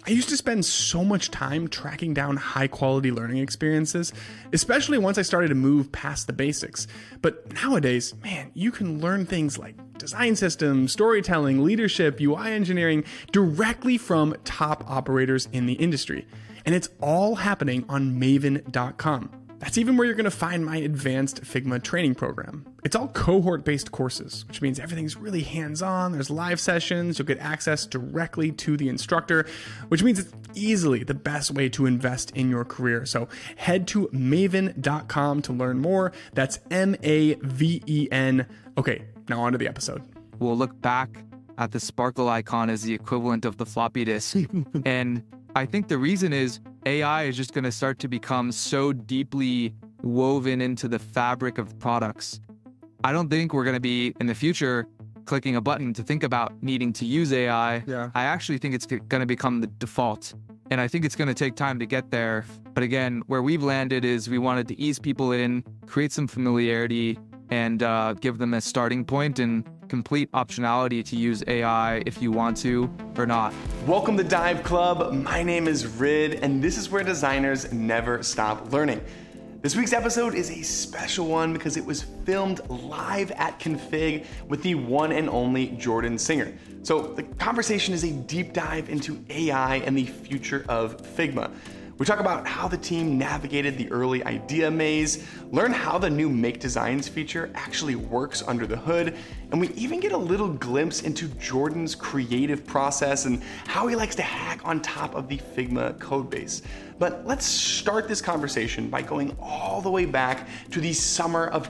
I used to spend so much time tracking down high quality learning experiences, especially once I started to move past the basics. But nowadays, man, you can learn things like design systems, storytelling, leadership, UI engineering directly from top operators in the industry. And it's all happening on Maven.com. That's even where you're going to find my advanced Figma training program. It's all cohort-based courses, which means everything's really hands-on. There's live sessions. You'll get access directly to the instructor, which means it's easily the best way to invest in your career. So head to maven.com to learn more. That's MAVEN. Okay, now on to the episode. We'll look back at the sparkle icon as the equivalent of the floppy disk. And I think the reason is AI is just going to start to become so deeply woven into the fabric of products. I don't think we're going to be in the future clicking a button to think about needing to use AI. Yeah. I actually think it's going to become the default. And I think it's going to take time to get there. But again, where we've landed is we wanted to ease people in, create some familiarity, and give them a starting point and complete optionality to use AI if you want to or not. Welcome to Dive Club. My name is Rid, and this is where designers never stop learning. This week's episode is a special one because it was filmed live at Config with the one and only Jordan Singer. So the conversation is a deep dive into AI and the future of Figma. We talk about how the team navigated the early idea maze, learn how the new Make Designs feature actually works under the hood, and we even get a little glimpse into Jordan's creative process and how he likes to hack on top of the Figma codebase. But let's start this conversation by going all the way back to the summer of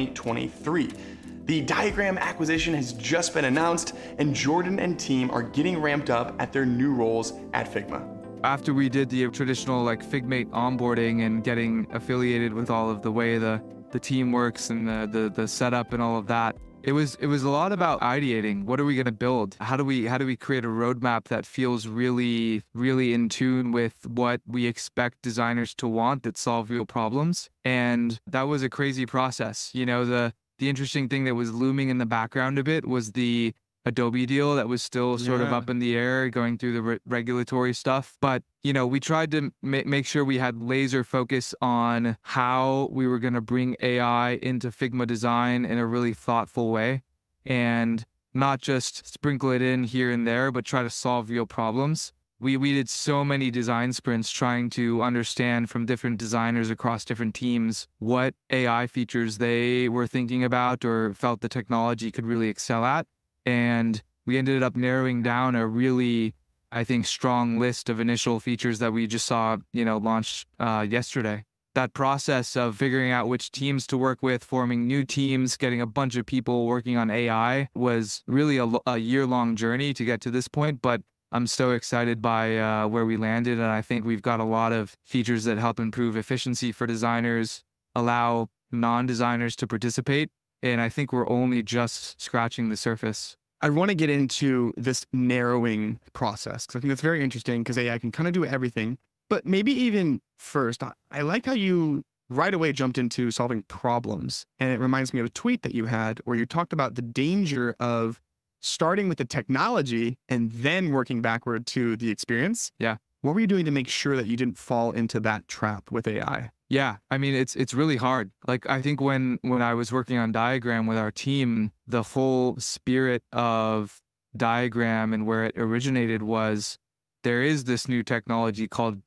2023. The Diagram acquisition has just been announced, and Jordan and team are getting ramped up at their new roles at Figma. After we did the traditional Figmate onboarding and getting affiliated with all of the way the team works and the setup and all of that, it was a lot about ideating. What are we going to build? How do we create a roadmap that feels really, really in tune with what we expect designers to want that solve real problems? And that was a crazy process. You know, the interesting thing that was looming in the background a bit was the Adobe deal that was still sort of up in the air, going through the regulatory stuff. But, you know, we tried to make sure we had laser focus on how we were going to bring AI into Figma design in a really thoughtful way and not just sprinkle it in here and there, but try to solve real problems. We did so many design sprints trying to understand from different designers across different teams what AI features they were thinking about or felt the technology could really excel at. And we ended up narrowing down a really, I think, strong list of initial features that we just saw, launched yesterday. That process of figuring out which teams to work with, forming new teams, getting a bunch of people working on AI was really a year-long journey to get to this point. But I'm so excited by where we landed. And I think we've got a lot of features that help improve efficiency for designers, allow non-designers to participate. And I think we're only just scratching the surface. I want to get into this narrowing process because I think that's very interesting because AI can kind of do everything. But maybe even first, I like how you right away jumped into solving problems. And it reminds me of a tweet that you had where you talked about the danger of starting with the technology and then working backward to the experience. Yeah. What were you doing to make sure that you didn't fall into that trap with AI? Yeah, I mean, it's really hard. I think when I was working on Diagram with our team, the whole spirit of Diagram and where it originated was there is this new technology called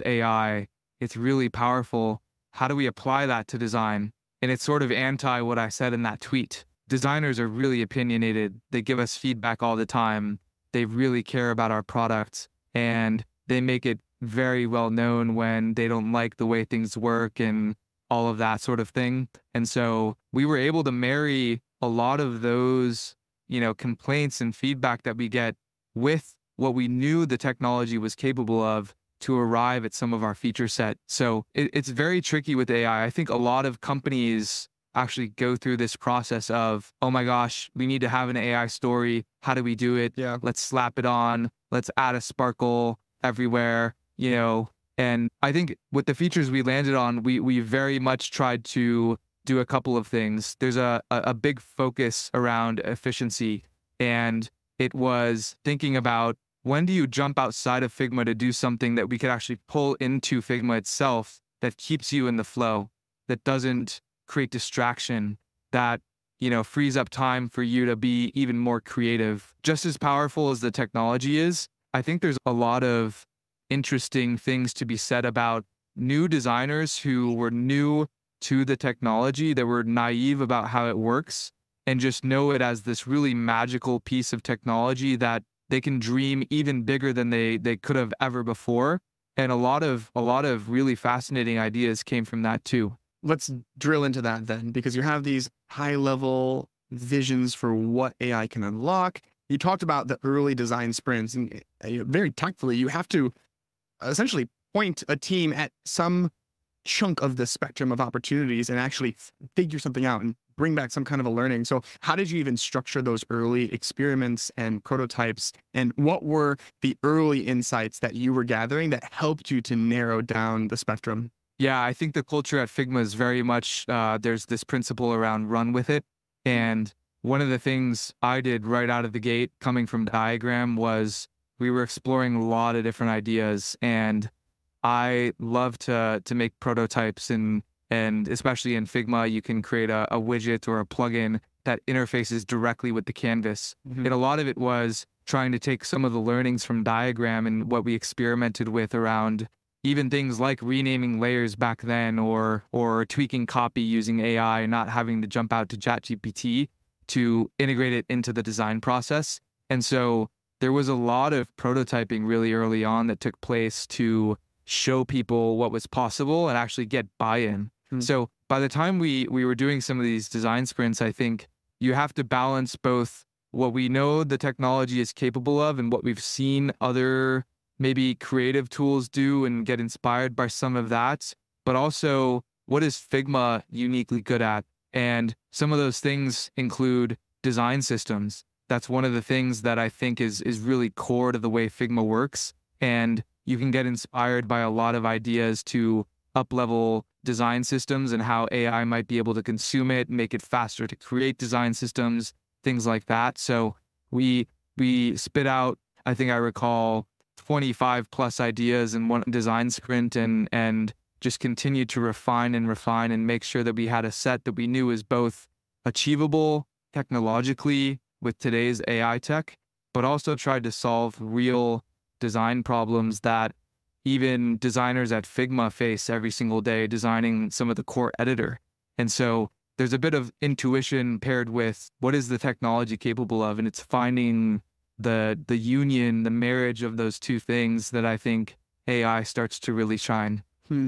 AI. It's really powerful. How do we apply that to design? And it's sort of anti what I said in that tweet. Designers are really opinionated. They give us feedback all the time. They really care about our products, and they make it very well known when they don't like the way things work and all of that sort of thing. And so we were able to marry a lot of those, complaints and feedback that we get with what we knew the technology was capable of to arrive at some of our feature set. So it's very tricky with AI. I think a lot of companies actually go through this process of, oh my gosh, we need to have an AI story. How do we do it? Yeah. Let's slap it on. Let's add a sparkle everywhere. And I think with the features we landed on, we very much tried to do a couple of things. There's a big focus around efficiency, and it was thinking about when do you jump outside of Figma to do something that we could actually pull into Figma itself that keeps you in the flow, that doesn't create distraction, that, frees up time for you to be even more creative. Just as powerful as the technology is, I think there's a lot of interesting things to be said about new designers who were new to the technology, that were naive about how it works, and just know it as this really magical piece of technology that they can dream even bigger than they could have ever before. And a lot of really fascinating ideas came from that too. Let's drill into that then, because you have these high level visions for what AI can unlock. You talked about the early design sprints, and very tactfully, you have to essentially point a team at some chunk of the spectrum of opportunities and actually figure something out and bring back some kind of a learning. So how did you even structure those early experiments and prototypes? And what were the early insights that you were gathering that helped you to narrow down the spectrum? Yeah, I think the culture at Figma is very much, there's this principle around run with it. And one of the things I did right out of the gate coming from Diagram was we were exploring a lot of different ideas. And I love to make prototypes, and especially in Figma, you can create a widget or a plugin that interfaces directly with the canvas. Mm-hmm. And a lot of it was trying to take some of the learnings from Diagram and what we experimented with around even things like renaming layers back then, or tweaking copy using AI and not having to jump out to ChatGPT to integrate it into the design process. And so there was a lot of prototyping really early on that took place to show people what was possible and actually get buy-in. So by the time we were doing some of these design sprints, I think you have to balance both what we know the technology is capable of and what we've seen other maybe creative tools do and get inspired by some of that, but also what is Figma uniquely good at? And some of those things include design systems. That's one of the things that I think is really core to the way Figma works. And you can get inspired by a lot of ideas to up-level design systems and how AI might be able to consume it, make it faster to create design systems, things like that. So we spit out, I think I recall, 25 plus ideas in one design sprint, and just continued to refine and make sure that we had a set that we knew is both achievable technologically with today's AI tech, but also tried to solve real design problems that even designers at Figma face every single day designing some of the core editor. And so there's a bit of intuition paired with what is the technology capable of, and it's finding the union, the marriage of those two things that I think AI starts to really shine.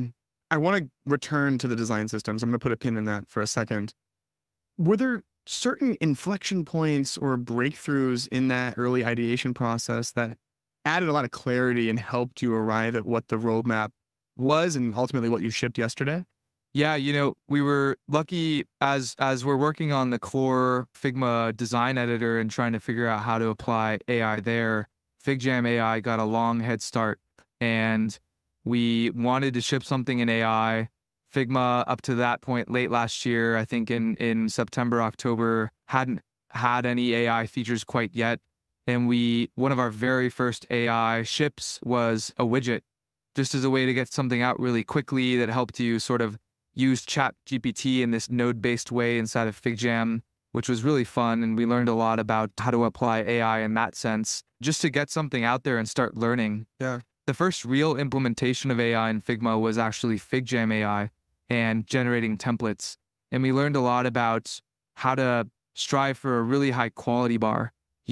I want to return to the design systems. I'm going to put a pin in that for a second. Were there certain inflection points or breakthroughs in that early ideation process that added a lot of clarity and helped you arrive at what the roadmap was and ultimately what you shipped yesterday? Yeah, we were lucky as we're working on the core Figma design editor and trying to figure out how to apply AI there. FigJam AI got a long head start, and we wanted to ship something in AI. Figma, up to that point, late last year, I think in September, October, hadn't had any AI features quite yet. And one of our very first AI ships was a widget, just as a way to get something out really quickly that helped you sort of use ChatGPT in this node-based way inside of FigJam, which was really fun. And we learned a lot about how to apply AI in that sense, just to get something out there and start learning. Yeah. The first real implementation of AI in Figma was actually FigJam AI and generating templates. And we learned a lot about how to strive for a really high quality bar.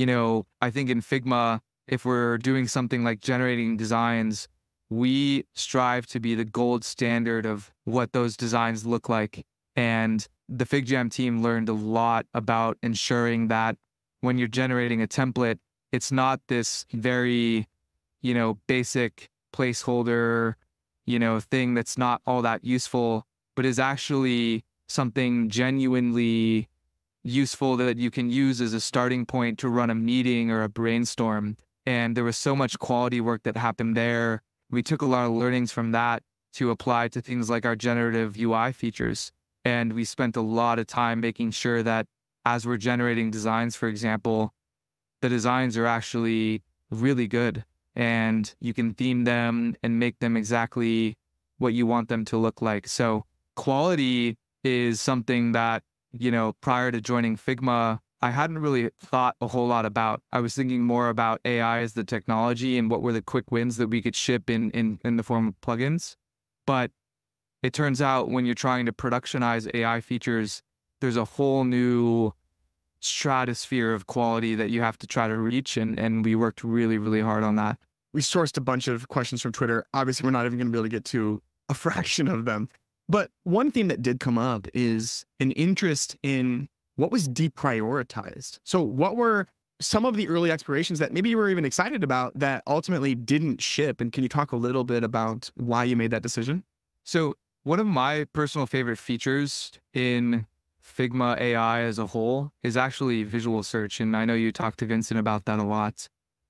I think in Figma, if we're doing something like generating designs, we strive to be the gold standard of what those designs look like. And the FigJam team learned a lot about ensuring that when you're generating a template, it's not this very, basic placeholder, thing that's not all that useful, but is actually something genuinely useful that you can use as a starting point to run a meeting or a brainstorm. And there was so much quality work that happened there. We took a lot of learnings from that to apply to things like our generative UI features. And we spent a lot of time making sure that as we're generating designs, for example, the designs are actually really good, and you can theme them and make them exactly what you want them to look like. So quality is something that, prior to joining Figma, I hadn't really thought a whole lot about. I was thinking more about AI as the technology and what were the quick wins that we could ship in the form of plugins. But it turns out when you're trying to productionize AI features, there's a whole new stratosphere of quality that you have to try to reach. And we worked really, really hard on that. We sourced a bunch of questions from Twitter. Obviously, we're not even going to be able to get to a fraction of them. But one theme that did come up is an interest in what was deprioritized. So what were some of the early explorations that maybe you were even excited about that ultimately didn't ship? And can you talk a little bit about why you made that decision? So one of my personal favorite features in Figma AI as a whole is actually visual search. And I know you talked to Vincent about that a lot.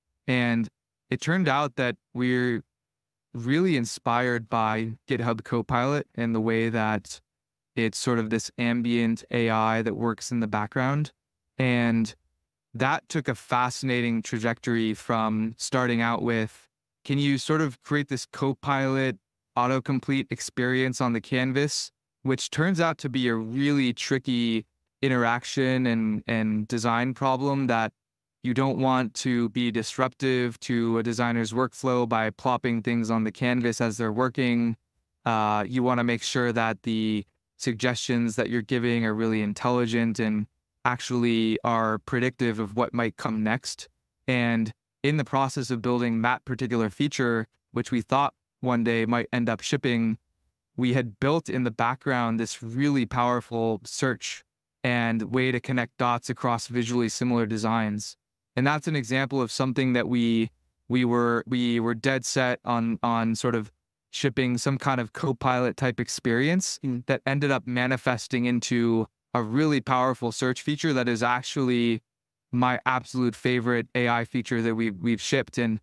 And it turned out that we're really inspired by GitHub Copilot and the way that it's sort of this ambient AI that works in the background. And that took a fascinating trajectory from starting out with, can you sort of create this Copilot autocomplete experience on the canvas, which turns out to be a really tricky interaction and design problem that you don't want to be disruptive to a designer's workflow by plopping things on the canvas as they're working. You want to make sure that the suggestions that you're giving are really intelligent and actually are predictive of what might come next. And in the process of building that particular feature, which we thought one day might end up shipping, we had built in the background this really powerful search and way to connect dots across visually similar designs. And that's an example of something that we were dead set on sort of shipping some kind of Copilot type experience that ended up manifesting into a really powerful search feature that is actually my absolute favorite AI feature that we've shipped. And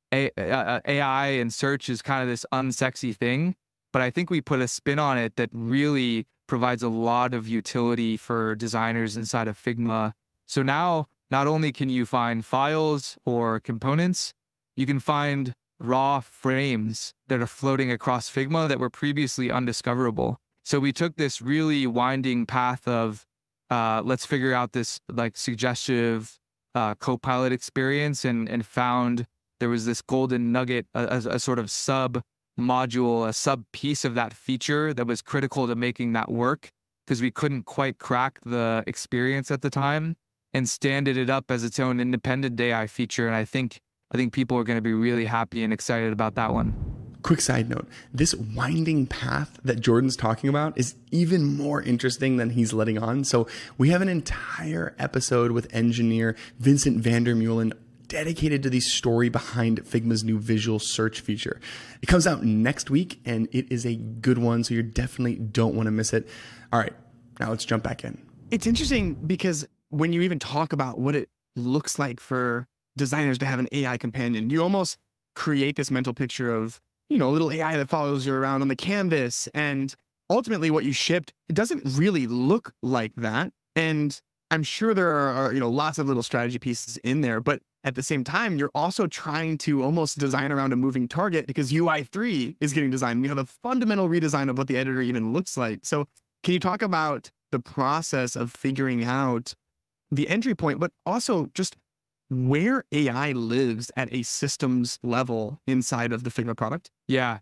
AI and search is kind of this unsexy thing, but I think we put a spin on it that really provides a lot of utility for designers inside of Figma. So now, not only can you find files or components, you can find raw frames that are floating across Figma that were previously undiscoverable. So we took this really winding path of let's figure out this like suggestive Copilot experience and found there was this golden nugget, a sort of sub module, a sub piece of that feature that was critical to making that work because we couldn't quite crack the experience at the time, and standed it up as its own independent AI feature. And I think people are going to be really happy and excited about that one. Quick side note, this winding path that Jordan's talking about is even more interesting than he's letting on. So we have an entire episode with engineer Vincent van der Meulen dedicated to the story behind Figma's new visual search feature. It comes out next week and it is a good one, so you definitely don't want to miss it. All right, now let's jump back in. It's interesting because when you even talk about what it looks like for designers to have an AI companion, you almost create this mental picture of, a little AI that follows you around on the canvas. And ultimately what you shipped, it doesn't really look like that. And I'm sure there are lots of little strategy pieces in there, but at the same time, you're also trying to almost design around a moving target because UI3 is getting designed. You have a fundamental redesign of what the editor even looks like. So can you talk about the process of figuring out the entry point, but also just where AI lives at a systems level inside of the Figma product? Yeah,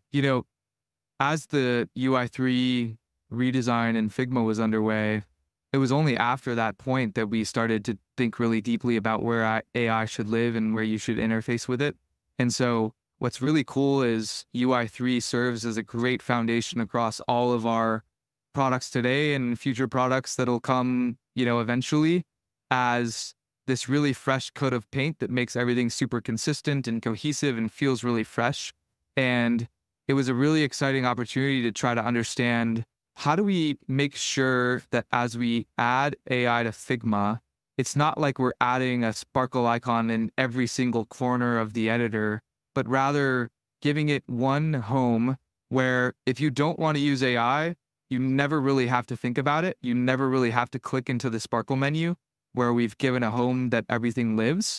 as the UI3 redesign in Figma was underway, it was only after that point that we started to think really deeply about where AI should live and where you should interface with it. And so what's really cool is UI3 serves as a great foundation across all of our products today and future products that'll come, eventually, as this really fresh coat of paint that makes everything super consistent and cohesive and feels really fresh. And it was a really exciting opportunity to try to understand, how do we make sure that as we add AI to Figma, it's not like we're adding a sparkle icon in every single corner of the editor, but rather giving it one home where if you don't want to use AI, you never really have to think about it. You never really have to click into the sparkle menu, where we've given a home that everything lives.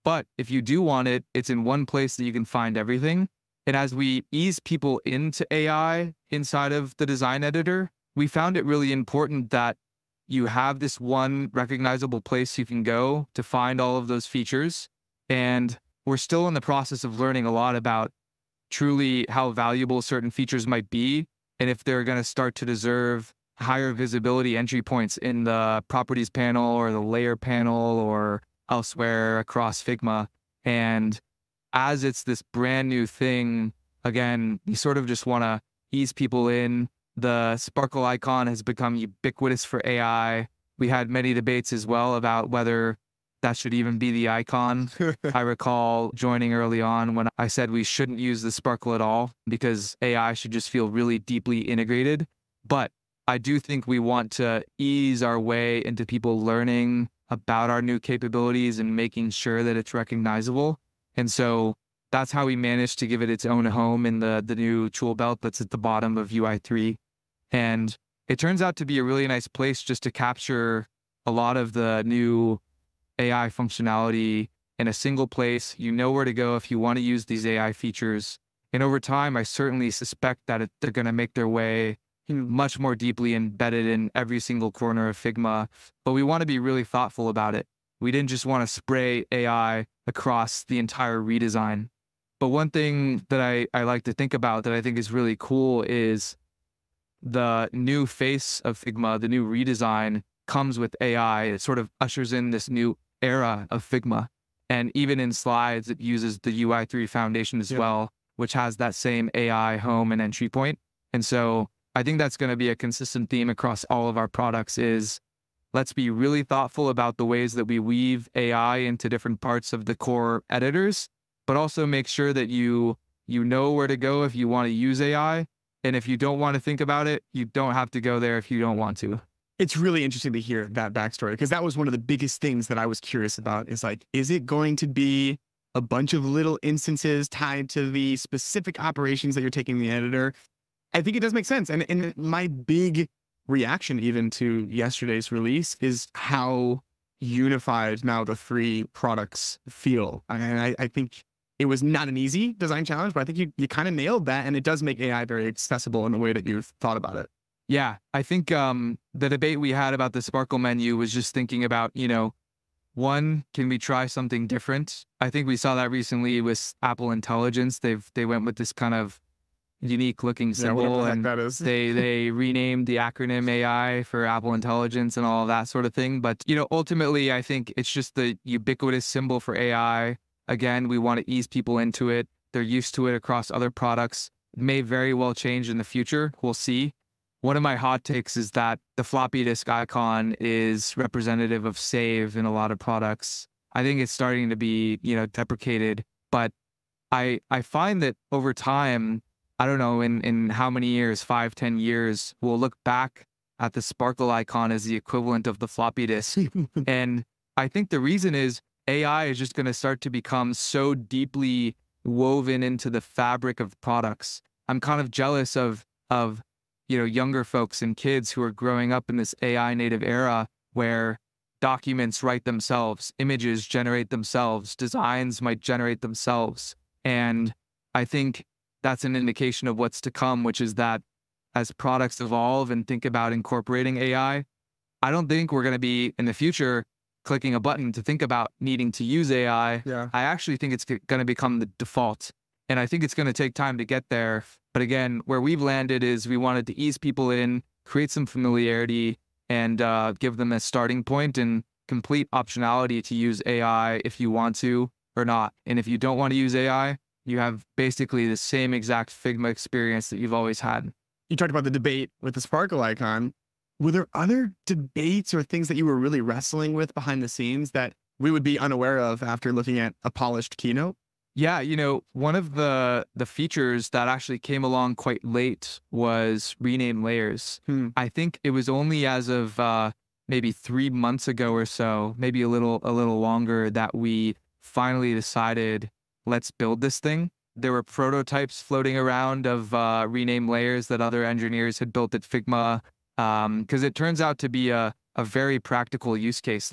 But if you do want it, it's in one place that you can find everything. And as we ease people into AI inside of the design editor, we found it really important that you have this one recognizable place you can go to find all of those features. And we're still in the process of learning a lot about truly how valuable certain features might be, and if they're going to start to deserve higher visibility entry points in the properties panel or the layer panel or elsewhere across Figma. And as it's this brand new thing, again, you sort of just want to ease people in. The sparkle icon has become ubiquitous for AI. We had many debates as well about whether that should even be the icon. I recall joining early on when I said we shouldn't use the sparkle at all because AI should just feel really deeply integrated. But I do think we want to ease our way into people learning about our new capabilities and making sure that it's recognizable. And so that's how we managed to give it its own home in the new tool belt that's at the bottom of UI3. And it turns out to be a really nice place just to capture a lot of the new AI functionality in a single place. You know where to go if you want to use these AI features. And over time, I certainly suspect that they're going to make their way much more deeply embedded in every single corner of Figma. But we want to be really thoughtful about it. We didn't just want to spray AI across the entire redesign. But one thing that I like to think about that I think is really cool is the new face of Figma, the new redesign comes with AI. It sort of ushers in this new era of Figma. And even in slides, it uses the UI3 foundation as well, which has that same AI home and entry point. And so I think that's going to be a consistent theme across all of our products is let's be really thoughtful about the ways that we weave AI into different parts of the core editors, but also make sure that you know where to go if you want to use AI. And if you don't want to think about it, you don't have to go there if you don't want to. It's really interesting to hear that backstory because that was one of the biggest things that I was curious about is like, is it going to be a bunch of little instances tied to the specific operations that you're taking in the editor? I think it does make sense. And my big reaction even to yesterday's release is how unified now the three products feel. And I think it was not an easy design challenge, but I think you kind of nailed that. And it does make AI very accessible in the way that you've thought about it. Yeah, I think the debate we had about the Sparkle menu was just thinking about, one, can we try something different? I think we saw that recently with Apple Intelligence. They went with this kind of unique looking symbol, and that is. they renamed the acronym AI for Apple Intelligence and all of that sort of thing. But ultimately, I think it's just the ubiquitous symbol for AI. Again, we want to ease people into it. They're used to it across other products. It may very well change in the future. We'll see. One of my hot takes is that the floppy disk icon is representative of save in a lot of products. I think it's starting to be, deprecated, but I find that over time, I don't know, in how many years, 5, 10 years, we'll look back at the Sparkle icon as the equivalent of the floppy disk. And I think the reason is AI is just going to start to become so deeply woven into the fabric of products. I'm kind of jealous of younger folks and kids who are growing up in this AI native era where documents write themselves, images generate themselves, designs might generate themselves. And I think that's an indication of what's to come, which is that as products evolve and think about incorporating AI, I don't think we're going to be in the future clicking a button to think about needing to use AI. Yeah. I actually think it's going to become the default. And I think it's going to take time to get there. But again, where we've landed is we wanted to ease people in, create some familiarity, and give them a starting point and complete optionality to use AI if you want to or not. And if you don't want to use AI, you have basically the same exact Figma experience that you've always had. You talked about the debate with the Sparkle icon. Were there other debates or things that you were really wrestling with behind the scenes that we would be unaware of after looking at a polished keynote? Yeah, one of the features that actually came along quite late was rename layers. I think it was only as of maybe 3 months ago or so, maybe a little longer, that we finally decided, let's build this thing. There were prototypes floating around of rename layers that other engineers had built at Figma, because it turns out to be a very practical use case. Like,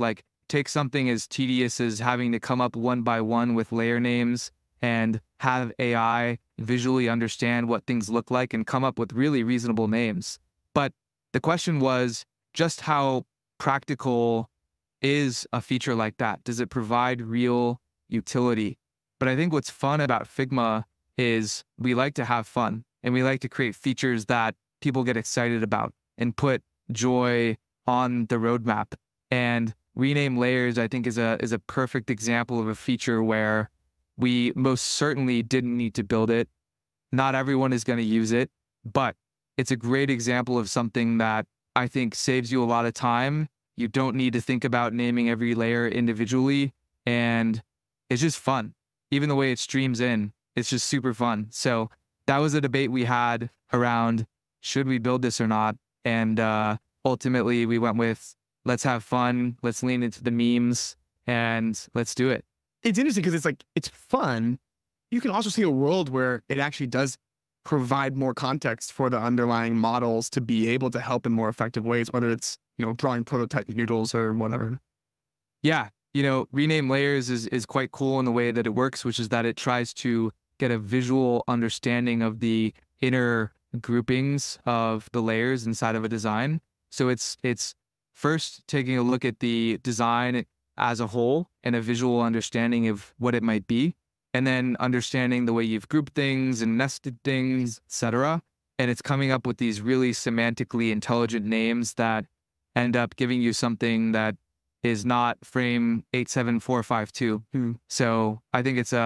take something as tedious as having to come up one by one with layer names and have AI visually understand what things look like and come up with really reasonable names. But the question was just how practical is a feature like that? Does it provide real utility? But I think what's fun about Figma is we like to have fun and we like to create features that people get excited about and put joy on the roadmap. And rename layers, I think, is a perfect example of a feature where we most certainly didn't need to build it. Not everyone is going to use it, but it's a great example of something that I think saves you a lot of time. You don't need to think about naming every layer individually, and it's just fun. Even the way it streams in, it's just super fun. So that was a debate we had around, should we build this or not? And ultimately we went with, let's have fun, let's lean into the memes, and let's do it. It's interesting because it's fun. You can also see a world where it actually does provide more context for the underlying models to be able to help in more effective ways, whether it's, drawing prototype noodles or whatever. Yeah. Rename layers is quite cool in the way that it works, which is that it tries to get a visual understanding of the inner groupings of the layers inside of a design. So it's first taking a look at the design as a whole and a visual understanding of what it might be, and then understanding the way you've grouped things and nested things, etc. And it's coming up with these really semantically intelligent names that end up giving you something that is not frame 87452. So I think it's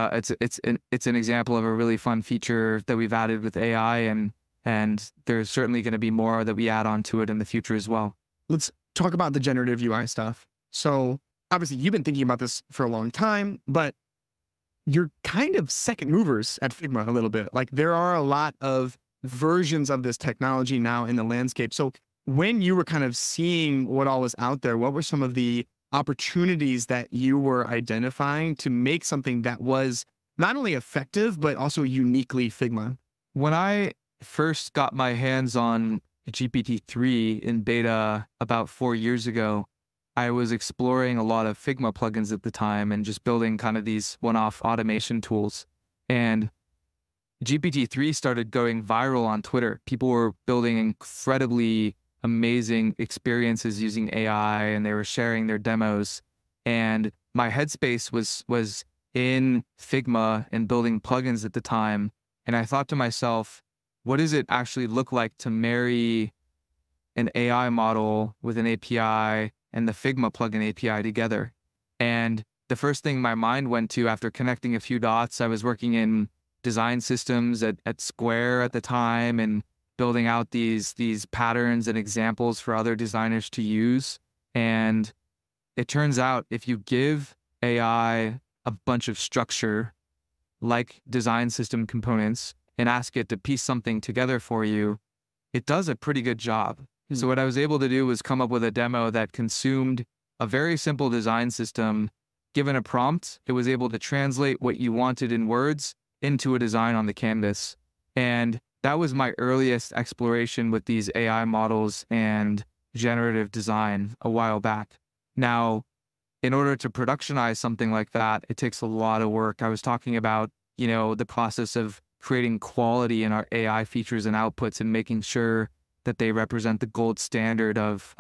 an example of a really fun feature that we've added with AI, and there's certainly going to be more that we add on to it in the future as well. Let's talk about the generative UI stuff. So obviously you've been thinking about this for a long time, but you're kind of second movers at Figma a little bit. Like, there are a lot of versions of this technology now in the landscape. So when you were kind of seeing what all was out there, what were some of the opportunities that you were identifying to make something that was not only effective, but also uniquely Figma? When I first got my hands on GPT-3 in beta about 4 years ago, I was exploring a lot of Figma plugins at the time and just building kind of these one-off automation tools. And GPT-3 started going viral on Twitter. People were building incredibly amazing experiences using AI, and they were sharing their demos. And my headspace was in Figma and building plugins at the time. And I thought to myself, what does it actually look like to marry an AI model with an API and the Figma plugin API together? And the first thing my mind went to after connecting a few dots, I was working in design systems at Square at the time and building out these patterns and examples for other designers to use. And it turns out if you give AI a bunch of structure like design system components and ask it to piece something together for you, it does a pretty good job. So what I was able to do was come up with a demo that consumed a very simple design system. Given a prompt, it was able to translate what you wanted in words into a design on the canvas. And that was my earliest exploration with these AI models and generative design a while back. Now, in order to productionize something like that, it takes a lot of work. I was talking about, the process of creating quality in our AI features and outputs and making sure that they represent the gold standard of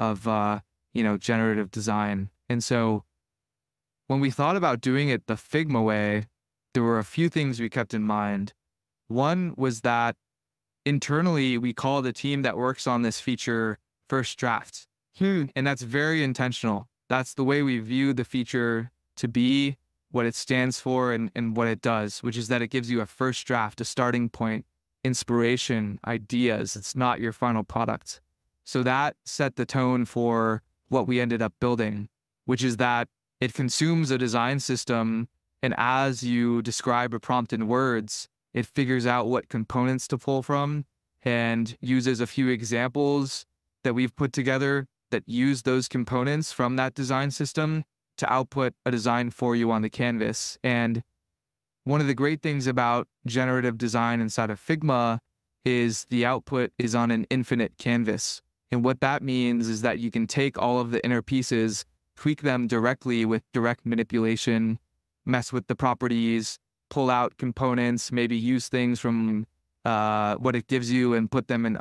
generative design. And so when we thought about doing it the Figma way, there were a few things we kept in mind. One was that internally, we call the team that works on this feature first draft. And that's very intentional. That's the way we view the feature to be, what it stands for, and what it does, which is that it gives you a first draft, a starting point, inspiration, ideas. It's not your final product. So that set the tone for what we ended up building, which is that it consumes a design system, and as you describe a prompt in words, it figures out what components to pull from and uses a few examples that we've put together that use those components from that design system to output a design for you on the canvas. And one of the great things about generative design inside of Figma is the output is on an infinite canvas. And what that means is that you can take all of the inner pieces, tweak them directly with direct manipulation, mess with the properties, pull out components, maybe use things from what it gives you and put them in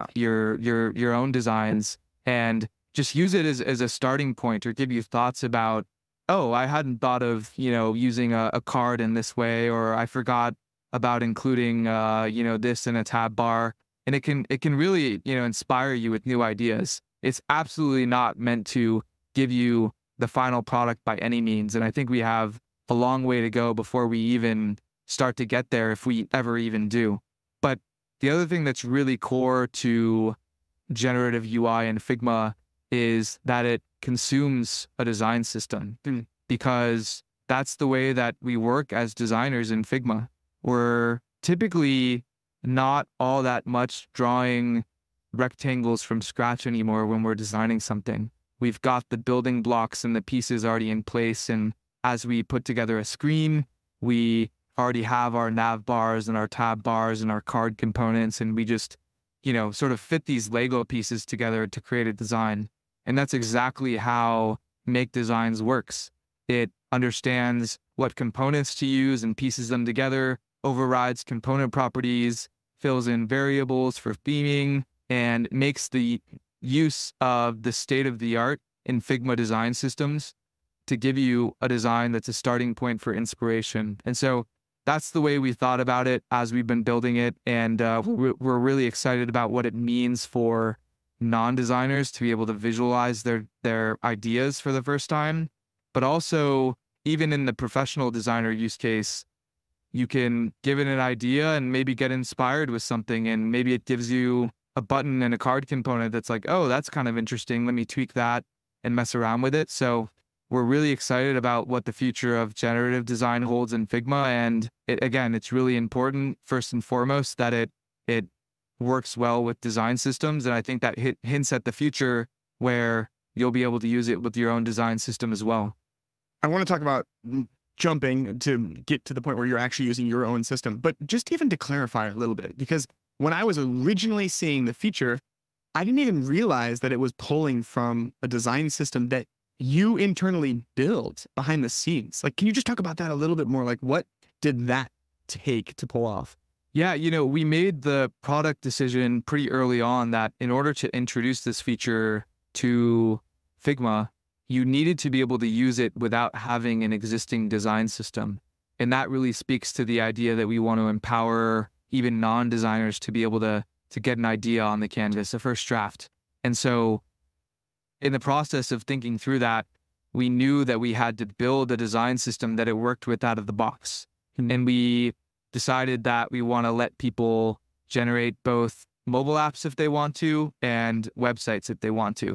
your own designs, and just use it as a starting point, or give you thoughts about, oh, I hadn't thought of, using a card in this way, or I forgot about including, this in a tab bar. And it can really, inspire you with new ideas. It's absolutely not meant to give you the final product by any means. And I think we have a long way to go before we even start to get there, if we ever even do. But the other thing that's really core to generative UI and Figma is that it consumes a design system, because that's the way that we work as designers in Figma. We're typically not all that much drawing rectangles from scratch anymore when we're designing something. We've got the building blocks and the pieces already in place. And as we put together a screen, we already have our nav bars and our tab bars and our card components. And we just, sort of fit these Lego pieces together to create a design. And that's exactly how Make Designs works. It understands what components to use and pieces them together, overrides component properties, fills in variables for theming, and makes the use of the state-of-the-art in Figma design systems to give you a design that's a starting point for inspiration. And so that's the way we thought about it as we've been building it. And we're really excited about what it means for non-designers to be able to visualize their ideas for the first time. But also, even in the professional designer use case, you can give it an idea and maybe get inspired with something, and maybe it gives you a button and a card component that's like, oh, that's kind of interesting. Let me tweak that and mess around with it. So we're really excited about what the future of generative design holds in Figma. And it's really important, first and foremost, that it works well with design systems. And I think that hints at the future where you'll be able to use it with your own design system as well. I want to talk about jumping to get to the point where you're actually using your own system, but just even to clarify a little bit, because when I was originally seeing the feature, I didn't even realize that it was pulling from a design system that you internally built behind the scenes. Like, can you just talk about that a little bit more? Like, what did that take to pull off? Yeah, we made the product decision pretty early on that in order to introduce this feature to Figma, you needed to be able to use it without having an existing design system. And that really speaks to the idea that we want to empower even non-designers to be able to get an idea on the canvas, a first draft. And so in the process of thinking through that, we knew that we had to build a design system that it worked with out of the box. And we decided that we want to let people generate both mobile apps if they want to and websites if they want to.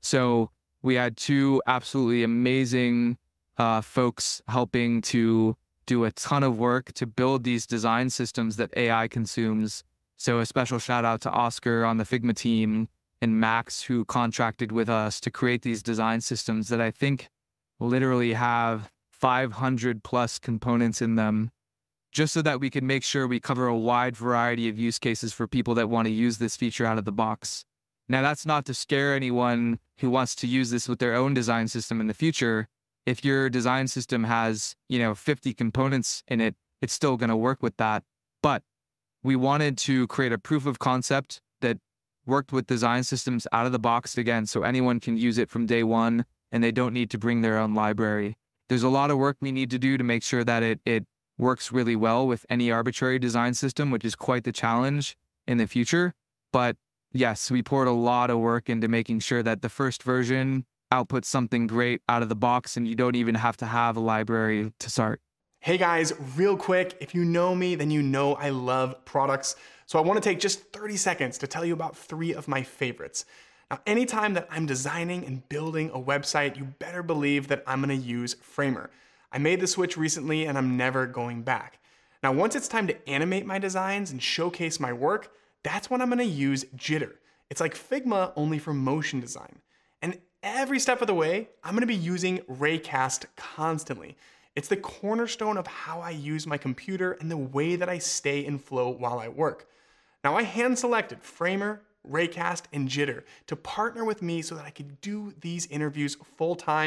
So we had two absolutely amazing folks helping to do a ton of work to build these design systems that AI consumes. So a special shout out to Oscar on the Figma team and Max, who contracted with us to create these design systems that I think literally have 500 plus components in them, just so that we can make sure we cover a wide variety of use cases for people that want to use this feature out of the box. Now, that's not to scare anyone who wants to use this with their own design system in the future. If your design system has, 50 components in it, it's still going to work with that. But we wanted to create a proof of concept that worked with design systems out of the box again, so anyone can use it from day one and they don't need to bring their own library. There's a lot of work we need to do to make sure that it works really well with any arbitrary design system, which is quite the challenge in the future. But yes, we poured a lot of work into making sure that the first version outputs something great out of the box and you don't even have to have a library to start. Hey guys, real quick, if you know me, then you know I love products. So I want to take just 30 seconds to tell you about 3 of my favorites. Now, anytime that I'm designing and building a website, you better believe that I'm going to use Framer. I made the switch recently and I'm never going back. Now, once it's time to animate my designs and showcase my work, that's when I'm going to use Jitter. It's like Figma, only for motion design. And every step of the way, I'm going to be using Raycast constantly. It's the cornerstone of how I use my computer and the way that I stay in flow while I work. Now, I hand-selected Framer, Raycast, and Jitter to partner with me so that I could do these interviews full-time,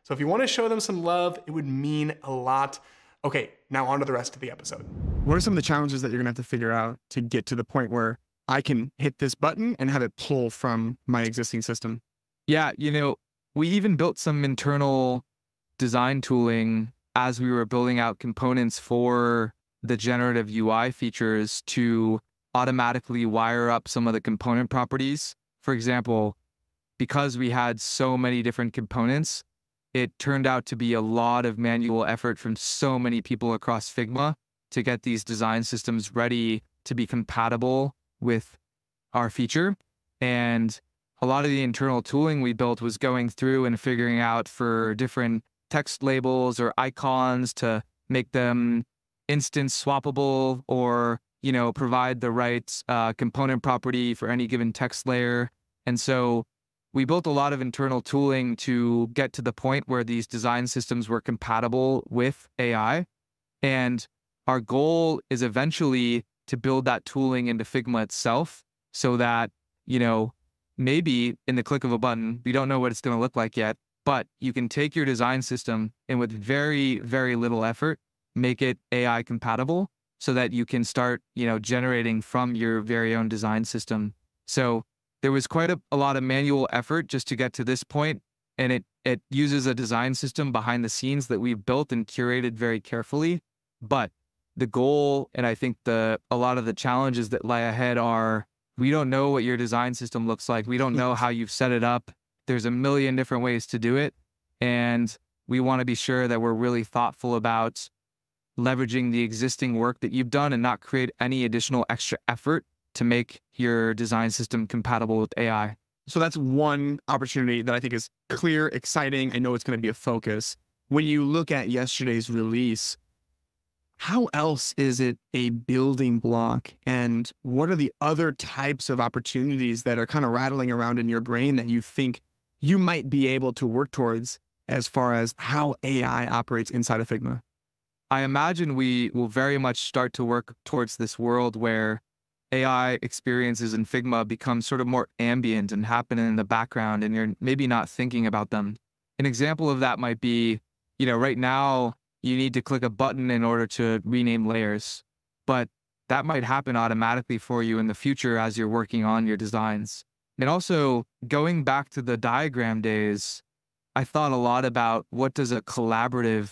So if you want to show them some love, it would mean a lot. Okay, now on to the rest of the episode. What are some of the challenges that you're gonna have to figure out to get to the point where I can hit this button and have it pull from my existing system? Yeah, we even built some internal design tooling as we were building out components for the generative UI features to automatically wire up some of the component properties. For example, because we had so many different components, it turned out to be a lot of manual effort from so many people across Figma to get these design systems ready to be compatible with our feature. And a lot of the internal tooling we built was going through and figuring out for different text labels or icons to make them instance swappable or, provide the right component property for any given text layer. And so we built a lot of internal tooling to get to the point where these design systems were compatible with AI. And our goal is eventually to build that tooling into Figma itself so that, maybe in the click of a button, we don't know what it's going to look like yet, but you can take your design system and with very, very little effort, make it AI compatible so that you can start, generating from your very own design system. So there was quite a lot of manual effort just to get to this point, and it uses a design system behind the scenes that we've built and curated very carefully. But the goal, and I think a lot of the challenges that lie ahead are, we don't know what your design system looks like. We don't know how you've set it up. There's a million different ways to do it. And we want to be sure that we're really thoughtful about leveraging the existing work that you've done and not create any additional extra effort to make your design system compatible with AI. So that's one opportunity that I think is clear, exciting. I know it's going to be a focus. When you look at yesterday's release, how else is it a building block? And what are the other types of opportunities that are kind of rattling around in your brain that you think you might be able to work towards as far as how AI operates inside of Figma? I imagine we will very much start to work towards this world where AI experiences in Figma become sort of more ambient and happen in the background, and you're maybe not thinking about them. An example of that might be, right now, you need to click a button in order to rename layers, but that might happen automatically for you in the future as you're working on your designs. And also, going back to the diagram days, I thought a lot about what does a collaborative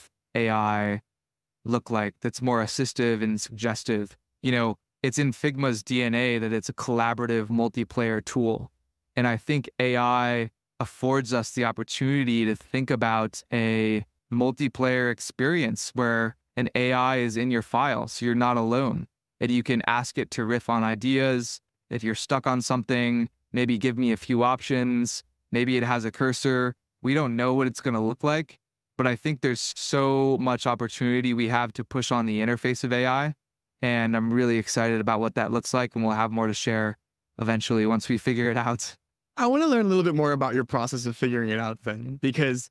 AI look like that's more assistive and suggestive. It's in Figma's DNA that it's a collaborative multiplayer tool. And I think AI affords us the opportunity to think about a multiplayer experience where an AI is in your file, so you're not alone. And you can ask it to riff on ideas. If you're stuck on something, maybe give me a few options. Maybe it has a cursor. We don't know what it's going to look like, but I think there's so much opportunity we have to push on the interface of AI. And I'm really excited about what that looks like, and we'll have more to share eventually once we figure it out. I want to learn a little bit more about your process of figuring it out then, because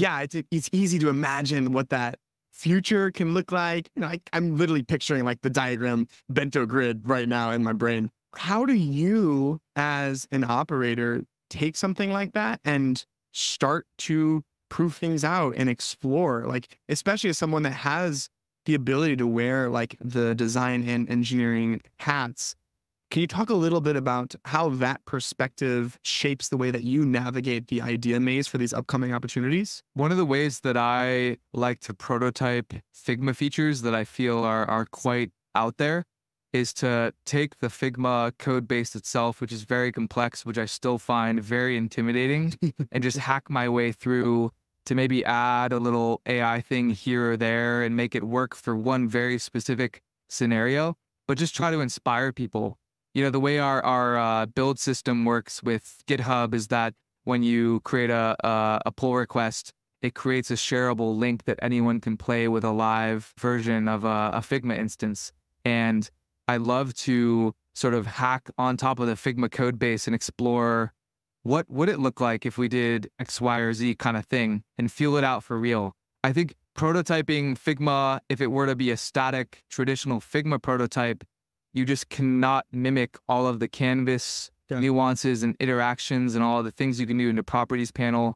it's easy to imagine what that future can look like. I'm literally picturing like the diagram bento grid right now in my brain. How do you, as an operator, take something like that and start to prove things out and explore, like, especially as someone that has the ability to wear like the design and engineering hats? Can you talk a little bit about how that perspective shapes the way that you navigate the idea maze for these upcoming opportunities? One of the ways that I like to prototype Figma features that I feel are quite out there is to take the Figma code base itself, which is very complex, which I still find very intimidating, and just hack my way through to maybe add a little AI thing here or there and make it work for one very specific scenario, but just try to inspire people. The way our build system works with GitHub is that when you create a pull request, it creates a shareable link that anyone can play with a live version of a Figma instance. And I love to sort of hack on top of the Figma code base and explore what would it look like if we did X, Y, or Z kind of thing and feel it out for real. I think prototyping Figma, if it were to be a static traditional Figma prototype, you just cannot mimic all of the canvas nuances and interactions and all of the things you can do in the properties panel.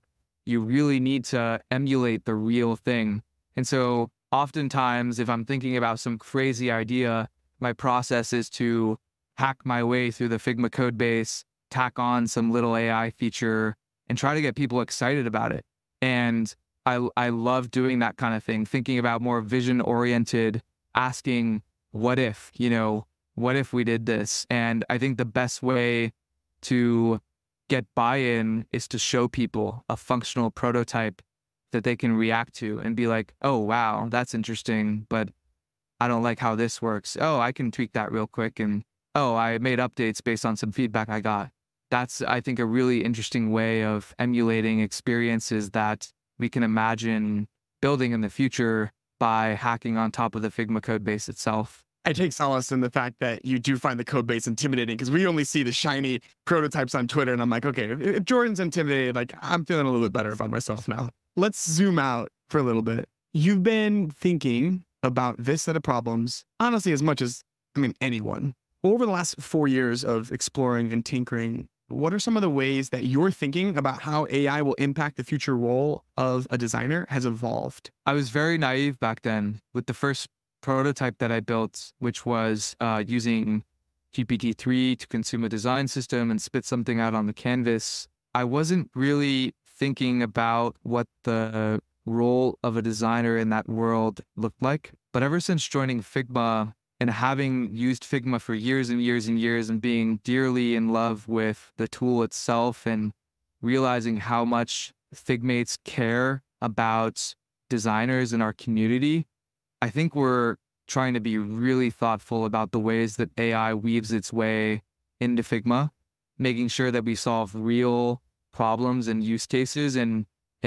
you really need to emulate the real thing. And so oftentimes, if I'm thinking about some crazy idea, my process is to hack my way through the Figma code base, tack on some little AI feature, and try to get people excited about it. And I love doing that kind of thing, thinking about more vision-oriented, asking, what if, what if we did this? And I think the best way to get buy-in is to show people a functional prototype that they can react to and be like, oh, wow, that's interesting, but I don't like how this works. Oh, I can tweak that real quick. And oh, I made updates based on some feedback I got. That's, I think, a really interesting way of emulating experiences that we can imagine building in the future by hacking on top of the Figma code base itself. I take solace in the fact that you do find the code base intimidating, because we only see the shiny prototypes on Twitter. And I'm like, okay, if Jordan's intimidated, like, I'm feeling a little bit better about myself now. Let's zoom out for a little bit. You've been thinking about this set of problems, honestly, as much as, anyone. Over the last 4 years of exploring and tinkering, what are some of the ways that you're thinking about how AI will impact the future role of a designer has evolved? I was very naive back then with the first prototype that I built, which was using GPT-3 to consume a design system and spit something out on the canvas. I wasn't really thinking about what the role of a designer in that world looked like. But ever since joining Figma and having used Figma for years and years and years and being dearly in love with the tool itself and realizing how much Figmates care about designers in our community, I think we're trying to be really thoughtful about the ways that AI weaves its way into Figma, making sure that we solve real problems and use cases and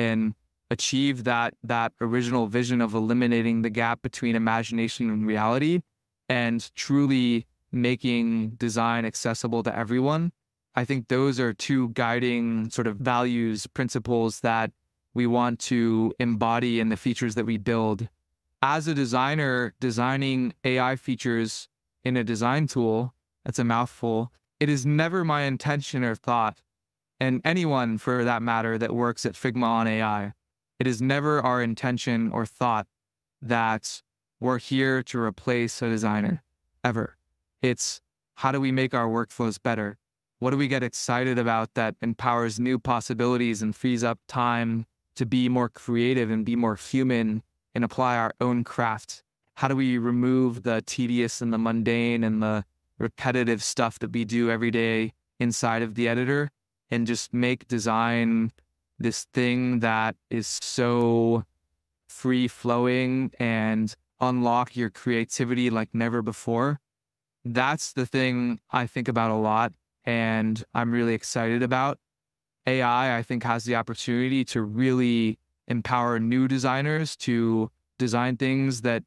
achieve that original vision of eliminating the gap between imagination and reality and truly making design accessible to everyone. I think those are two guiding sort of values, principles that we want to embody in the features that we build. As a designer, designing AI features in a design tool, that's a mouthful, it is never my intention or thought, and anyone for that matter that works at Figma on AI, it is never our intention or thought that we're here to replace a designer, ever. It's how do we make our workflows better? What do we get excited about that empowers new possibilities and frees up time to be more creative and be more human and apply our own craft? How do we remove the tedious and the mundane and the repetitive stuff that we do every day inside of the editor and just make design this thing that is so free-flowing and unlock your creativity like never before? That's the thing I think about a lot and I'm really excited about. AI, I think, has the opportunity to really empower new designers to design things that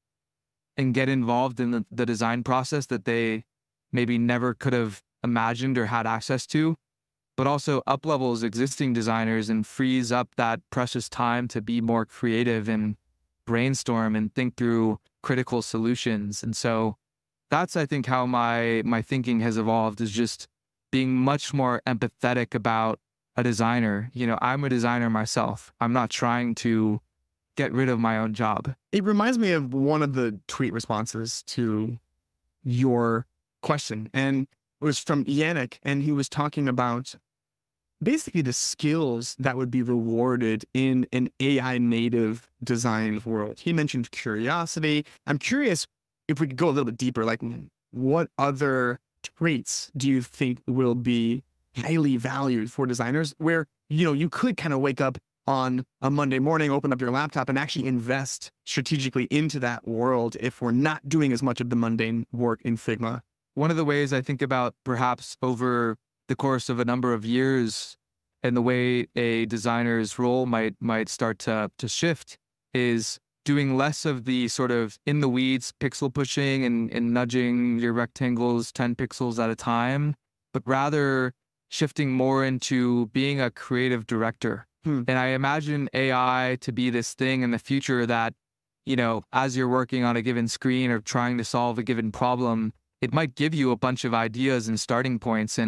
and get involved in the design process that they maybe never could have imagined or had access to, but also up-levels existing designers and frees up that precious time to be more creative and brainstorm and think through critical solutions. And so that's, I think, how my thinking has evolved, is just being much more empathetic about a designer. I'm a designer myself. I'm not trying to get rid of my own job. It reminds me of one of the tweet responses to your question, and it was from Yannick, and he was talking about basically the skills that would be rewarded in an AI native design world. He mentioned curiosity. I'm curious if we could go a little bit deeper, like what other traits do you think will be highly valued for designers where, you could kind of wake up on a Monday morning, open up your laptop and actually invest strategically into that world if we're not doing as much of the mundane work in Figma? One of the ways I think about perhaps over the course of a number of years and the way a designer's role might start to shift is doing less of the sort of in the weeds pixel pushing and nudging your rectangles 10 pixels at a time, but rather shifting more into being a creative director. And I imagine AI to be this thing in the future that, as you're working on a given screen or trying to solve a given problem, it might give you a bunch of ideas and starting points. And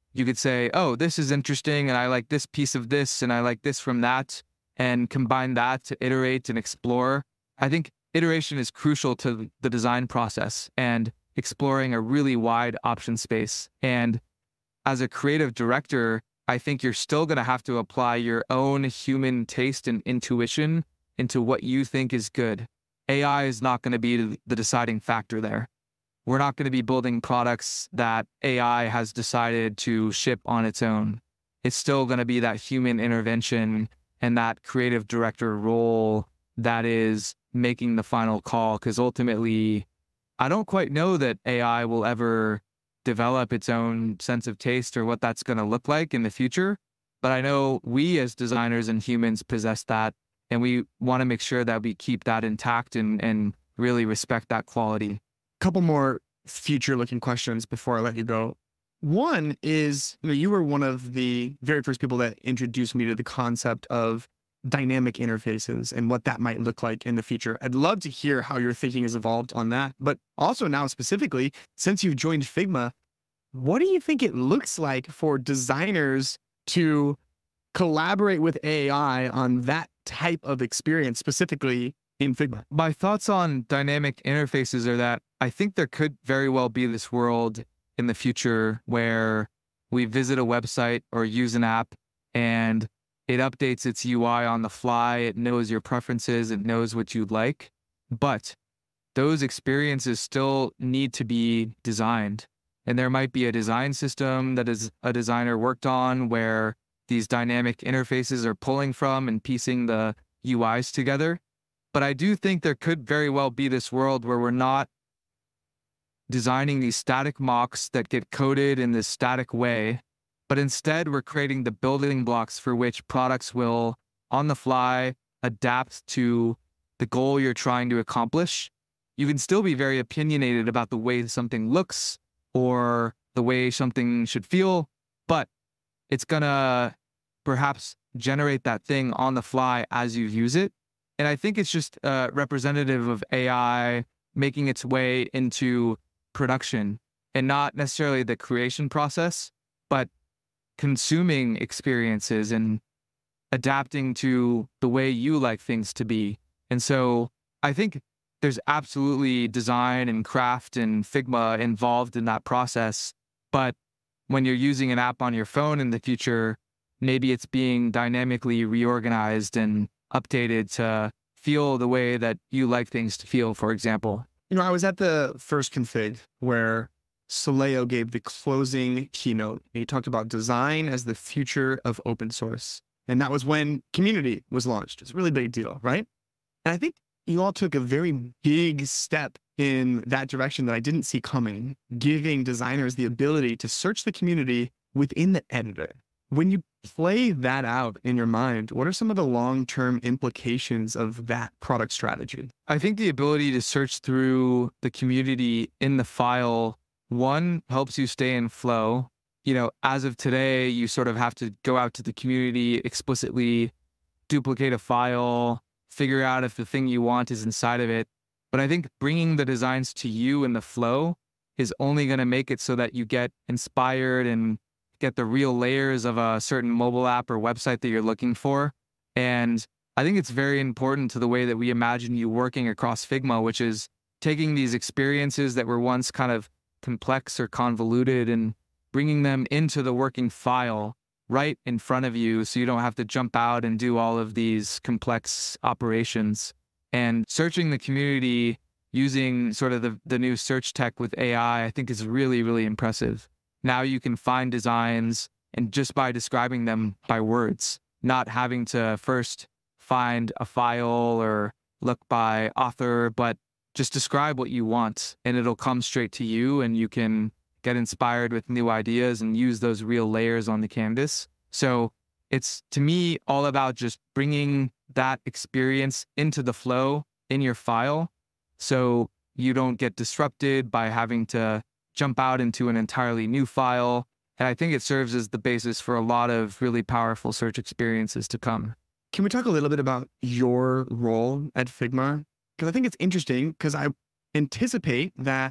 you could say, oh, this is interesting, and I like this piece of this, and I like this from that, and combine that to iterate and explore. I think iteration is crucial to the design process and exploring a really wide option space. And as a creative director, I think you're still going to have to apply your own human taste and intuition into what you think is good. AI is not going to be the deciding factor there. We're not going to be building products that AI has decided to ship on its own. It's still going to be that human intervention and that creative director role that is making the final call, because ultimately, I don't quite know that AI will ever develop its own sense of taste or what that's going to look like in the future. But I know we as designers and humans possess that, and we want to make sure that we keep that intact and really respect that quality. Couple more future-looking questions before I let you go. One is, you were one of the very first people that introduced me to the concept of dynamic interfaces and what that might look like in the future. I'd love to hear how your thinking has evolved on that. But also now specifically, since you've joined Figma, what do you think it looks like for designers to collaborate with AI on that type of experience, specifically in Figma? My thoughts on dynamic interfaces are that I think there could very well be this world in the future where we visit a website or use an app and it updates its UI on the fly. It knows your preferences. It knows what you like. But those experiences still need to be designed. And there might be a design system that is a designer worked on where these dynamic interfaces are pulling from and piecing the UIs together. But I do think there could very well be this world where we're not designing these static mocks that get coded in this static way, but instead we're creating the building blocks for which products will, on the fly, adapt to the goal you're trying to accomplish. You can still be very opinionated about the way something looks or the way something should feel, but it's gonna perhaps generate that thing on the fly as you use it. And I think it's just representative of AI making its way into production, and not necessarily the creation process, but consuming experiences and adapting to the way you like things to be. And so I think there's absolutely design and craft and Figma involved in that process. But when you're using an app on your phone in the future, maybe it's being dynamically reorganized and updated to feel the way that you like things to feel, for example. I was at the first config where Soleil gave the closing keynote. He talked about design as the future of open source. And that was when Community was launched. It's a really big deal, right? And I think you all took a very big step in that direction that I didn't see coming, giving designers the ability to search the community within the editor. When you play that out in your mind, what are some of the long-term implications of that product strategy? I think the ability to search through the community in the file, one, helps you stay in flow. As of today, you sort of have to go out to the community, explicitly duplicate a file, figure out if the thing you want is inside of it. But I think bringing the designs to you in the flow is only going to make it so that you get inspired and get the real layers of a certain mobile app or website that you're looking for. And I think it's very important to the way that we imagine you working across Figma, which is taking these experiences that were once kind of complex or convoluted and bringing them into the working file right in front of you so you don't have to jump out and do all of these complex operations. And searching the community using sort of the new search tech with AI, I think is really, really impressive. Now you can find designs and just by describing them by words, not having to first find a file or look by author, but just describe what you want and it'll come straight to you and you can get inspired with new ideas and use those real layers on the canvas. So it's, to me, all about just bringing that experience into the flow in your file so you don't get disrupted by having to jump out into an entirely new file. And I think it serves as the basis for a lot of really powerful search experiences to come. Can we talk a little bit about your role at Figma? Because I think it's interesting because I anticipate that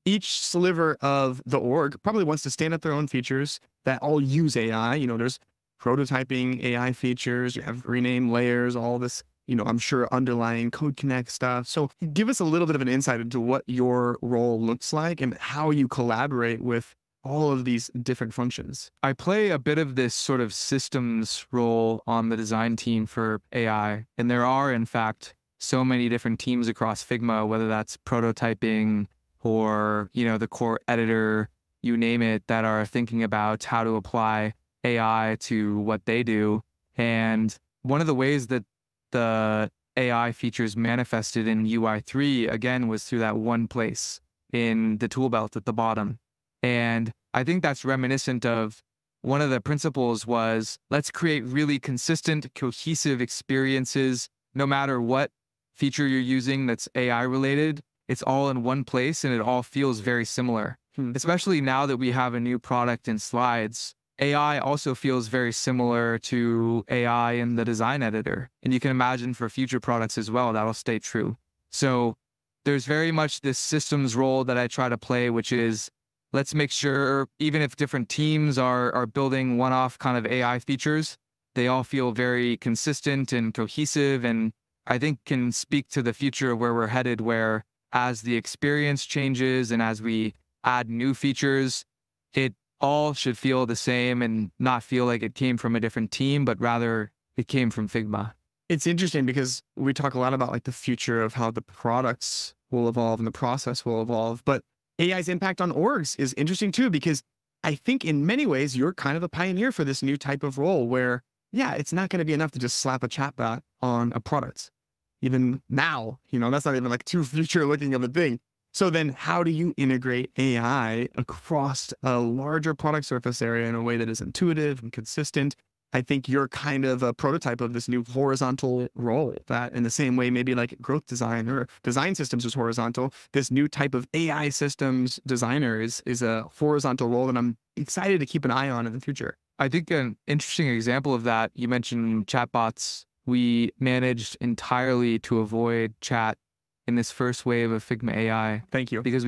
each sliver of the org probably wants to stand up their own features that all use AI. There's prototyping AI features, you have rename layers, all this, I'm sure underlying Code Connect stuff. So give us a little bit of an insight into what your role looks like and how you collaborate with all of these different functions. I play a bit of this sort of systems role on the design team for AI. And there are, in fact, so many different teams across Figma, whether that's prototyping or, the core editor, you name it, that are thinking about how to apply AI to what they do. And one of the ways that the AI features manifested in UI3, again, was through that one place in the tool belt at the bottom. And I think that's reminiscent of one of the principles was, let's create really consistent, cohesive experiences, no matter what feature you're using that's AI related. It's all in one place and it all feels very similar. Especially now that we have a new product in Slides, AI also feels very similar to AI in the design editor. And you can imagine for future products as well, that'll stay true. So there's very much this systems role that I try to play, which is, let's make sure, even if different teams are building one-off kind of AI features, they all feel very consistent and cohesive, and I think can speak to the future of where we're headed, where as the experience changes and as we add new features, it all should feel the same and not feel like it came from a different team, but rather it came from Figma. It's interesting because we talk a lot about the future of how the products will evolve and the process will evolve, but AI's impact on orgs is interesting too, because I think in many ways, you're kind of a pioneer for this new type of role where, it's not going to be enough to just slap a chatbot on a product. Even now, that's not even too future looking of a thing. So then how do you integrate AI across a larger product surface area in a way that is intuitive and consistent? I think you're kind of a prototype of this new horizontal role that in the same way, maybe like growth design or design systems is horizontal. This new type of AI systems designer is a horizontal role that I'm excited to keep an eye on in the future. I think an interesting example of that, you mentioned chatbots. We managed entirely to avoid chat in this first wave of Figma AI. Thank you. Because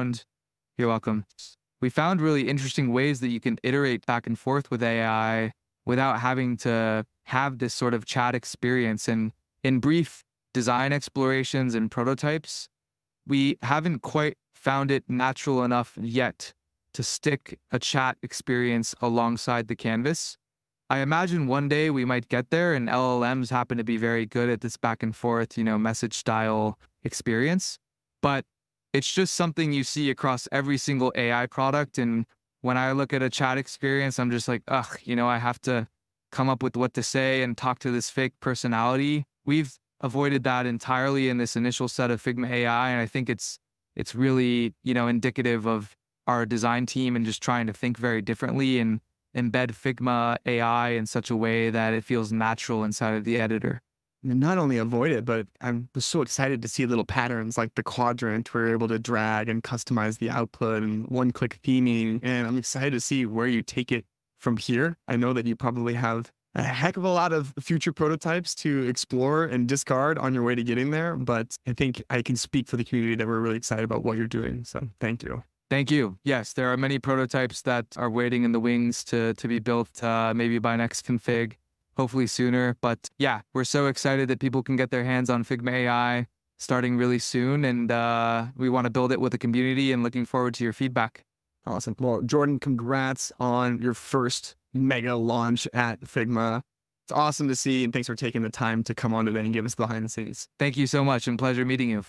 you're welcome. We found really interesting ways that you can iterate back and forth with AI without having to have this sort of chat experience. And in brief design explorations and prototypes, we haven't quite found it natural enough yet to stick a chat experience alongside the canvas. I imagine one day we might get there, and LLMs happen to be very good at this back and forth, message style experience. But it's just something you see across every single AI product. And when I look at a chat experience, I'm just like, I have to come up with what to say and talk to this fake personality. We've avoided that entirely in this initial set of Figma AI. And I think it's really, indicative of our design team and just trying to think very differently and embed Figma AI in such a way that it feels natural inside of the editor. And not only avoid it, but I was so excited to see little patterns like the quadrant where you're able to drag and customize the output and one-click theming. And I'm excited to see where you take it from here. I know that you probably have a heck of a lot of future prototypes to explore and discard on your way to getting there. But I think I can speak for the community that we're really excited about what you're doing. So thank you. Thank you. Yes, there are many prototypes that are waiting in the wings to be built maybe by next config. Hopefully sooner. But yeah, we're so excited that people can get their hands on Figma AI starting really soon. And we want to build it with the community and looking forward to your feedback. Awesome. Well, Jordan, congrats on your first mega launch at Figma. It's awesome to see. And thanks for taking the time to come on today and give us the behind the scenes. Thank you so much and pleasure meeting you.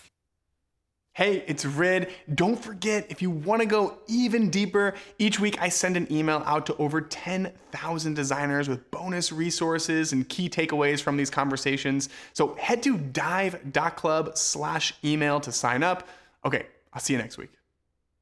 Hey, it's Rid. Don't forget, if you want to go even deeper, each week I send an email out to over 10,000 designers with bonus resources and key takeaways from these conversations. So head to dive.club/email to sign up. Okay, I'll see you next week.